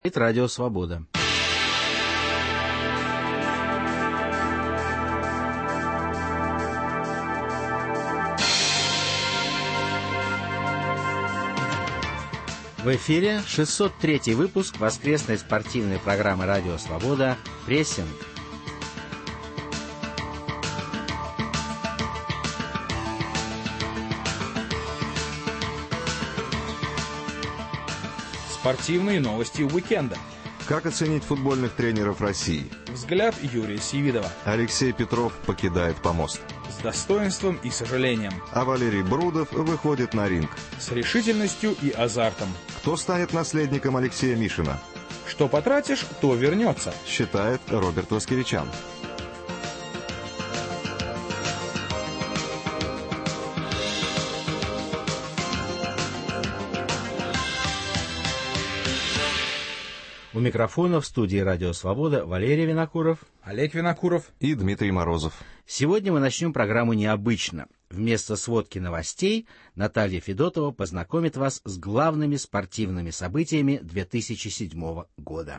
Это Радио Свобода. В эфире 603-й выпуск воскресной спортивной программы «Радио Свобода» «Прессинг». Спортивные новости уикенда. Как оценить футбольных тренеров России? Взгляд Юрия Сивидова. Алексей Петров покидает помост. С достоинством и сожалением. А Валерий Брудов выходит на ринг. С решительностью и азартом. Кто станет наследником Алексея Мишина? Что потратишь, то вернется, считает Роберт Воскевичан. У микрофона в студии «Радио Свобода» Валерий Винокуров, Олег Винокуров и Дмитрий Морозов. Сегодня мы начнем программу необычно. Вместо сводки новостей Наталья Федотова познакомит вас с главными спортивными событиями 2007 года.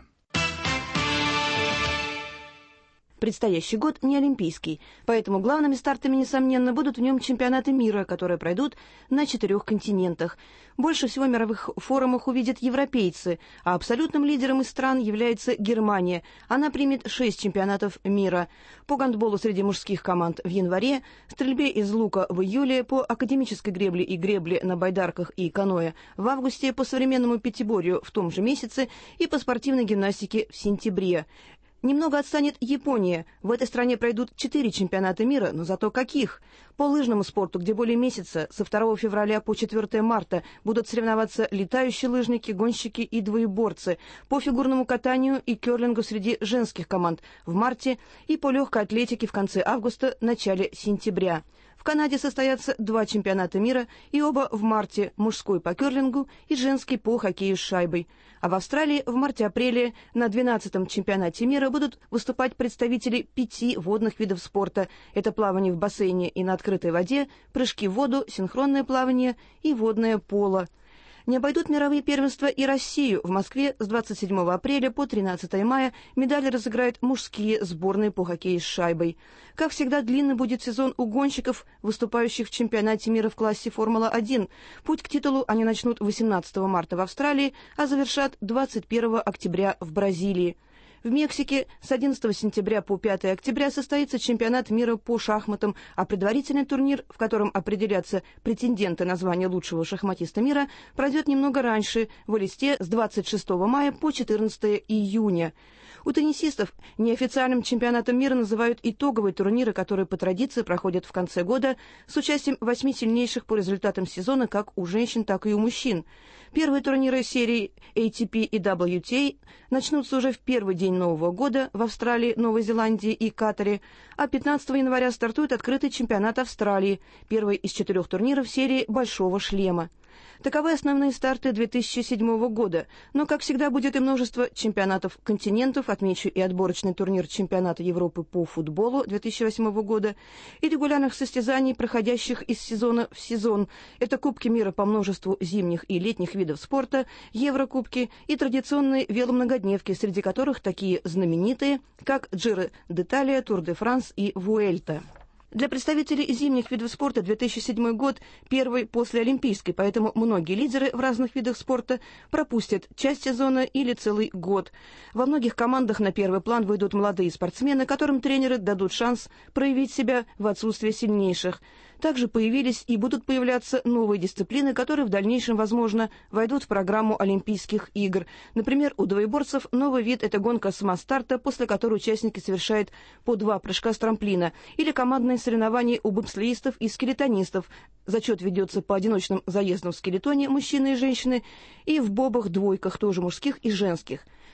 Предстоящий год не олимпийский, поэтому главными стартами, несомненно, будут в нем чемпионаты мира, которые пройдут на 4 континентах. Больше всего мировых форумах увидят европейцы, а абсолютным лидером из стран является Германия. Она примет 6 чемпионатов мира. По гандболу среди мужских команд в январе, стрельбе из лука в июле, по академической гребле и гребле на байдарках и каноэ в августе, по современному пятиборью в том же месяце и по спортивной гимнастике в сентябре. Немного отстанет Япония. В этой стране пройдут 4 чемпионата мира, но зато каких? По лыжному спорту, где более месяца, со 2 февраля по 4 марта, будут соревноваться летающие лыжники, гонщики и двоеборцы. По фигурному катанию и керлингу среди женских команд в марте и по легкой атлетике в конце августа, начале сентября. В Канаде состоятся 2 чемпионата мира, и оба в марте, мужской по керлингу и женский по хоккею с шайбой. А в Австралии в марте-апреле на 12-м чемпионате мира будут выступать представители 5 водных видов спорта. Это плавание в бассейне и на открытой воде, прыжки в воду, синхронное плавание и водное поло. Не обойдут мировые первенства и Россию. В Москве с 27 апреля по 13 мая медали разыграют мужские сборные по хоккею с шайбой. Как всегда, длинный будет сезон у гонщиков, выступающих в чемпионате мира в классе Формула-1. Путь к титулу они начнут 18 марта в Австралии, а завершат 21 октября в Бразилии. В Мексике с 11 сентября по 5 октября состоится чемпионат мира по шахматам, а предварительный турнир, в котором определятся претенденты на звание лучшего шахматиста мира, пройдет немного раньше, в Элисте с 26 мая по 14 июня. У теннисистов неофициальным чемпионатом мира называют итоговые турниры, которые по традиции проходят в конце года с участием 8 сильнейших по результатам сезона как у женщин, так и у мужчин. Первые турниры серии ATP и WTA начнутся уже в первый день Нового года в Австралии, Новой Зеландии и Катаре, а 15 января стартует открытый чемпионат Австралии, первый из 4 турниров серии «Большого шлема». Таковы основные старты 2007 года, но, как всегда, будет и множество чемпионатов континентов, отмечу и отборочный турнир чемпионата Европы по футболу 2008 года, и регулярных состязаний, проходящих из сезона в сезон. Это Кубки мира по множеству зимних и летних видов спорта, Еврокубки и традиционные веломногодневки, среди которых такие знаменитые, как Джиро д'Италия, Тур де Франс и Вуэльта. Для представителей зимних видов спорта 2007 год первый после Олимпийской, поэтому многие лидеры в разных видах спорта пропустят часть сезона или целый год. Во многих командах на первый план выйдут молодые спортсмены, которым тренеры дадут шанс проявить себя в отсутствие сильнейших. Также появились и будут появляться новые дисциплины, которые в дальнейшем, возможно, войдут в программу Олимпийских игр. Например, у двоеборцев новый вид – это гонка с масс-старта, после которой участники совершают по 2 прыжка с трамплина, или командные соревнования у бобслеистов и скелетонистов. Зачет ведется по одиночным заездам в скелетоне мужчины и женщины, и в бобах-двойках, тоже мужских и женских.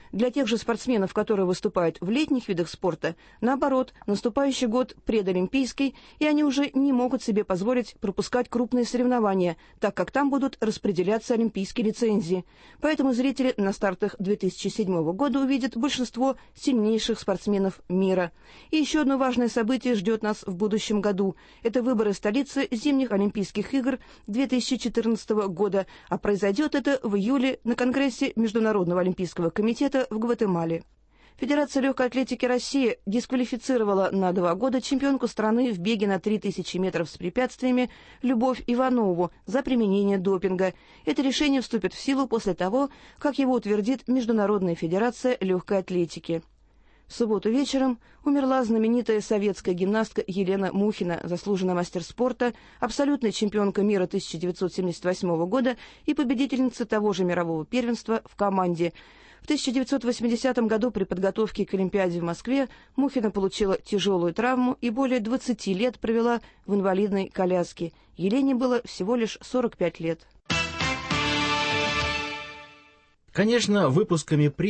Для тех же спортсменов, которые выступают в летних видах спорта, наоборот, наступающий год предолимпийский, и они уже не могут себе позволить пропускать крупные соревнования, так как там будут распределяться олимпийские лицензии. Поэтому зрители на стартах 2007 года увидят большинство сильнейших спортсменов мира. И еще одно важное событие ждет нас в будущем году. Это выборы столицы зимних Олимпийских игр 2014 года, а произойдет это в июле на Конгрессе Международного олимпийского комитета в Гватемале. Федерация легкой атлетики России дисквалифицировала на 2 года чемпионку страны в беге на 3000 метров с препятствиями Любовь Иванову за применение допинга. Это решение вступит в силу после того, как его утвердит Международная федерация легкой атлетики. В субботу вечером умерла знаменитая советская гимнастка Елена Мухина, заслуженный мастер спорта, абсолютная чемпионка мира 1978 года и победительница того же мирового первенства в команде. В 1980 году при подготовке к Олимпиаде в Москве Мухина получила тяжелую травму и более 20 лет провела в инвалидной коляске. Елене было всего лишь 45 лет. Конечно, выпусками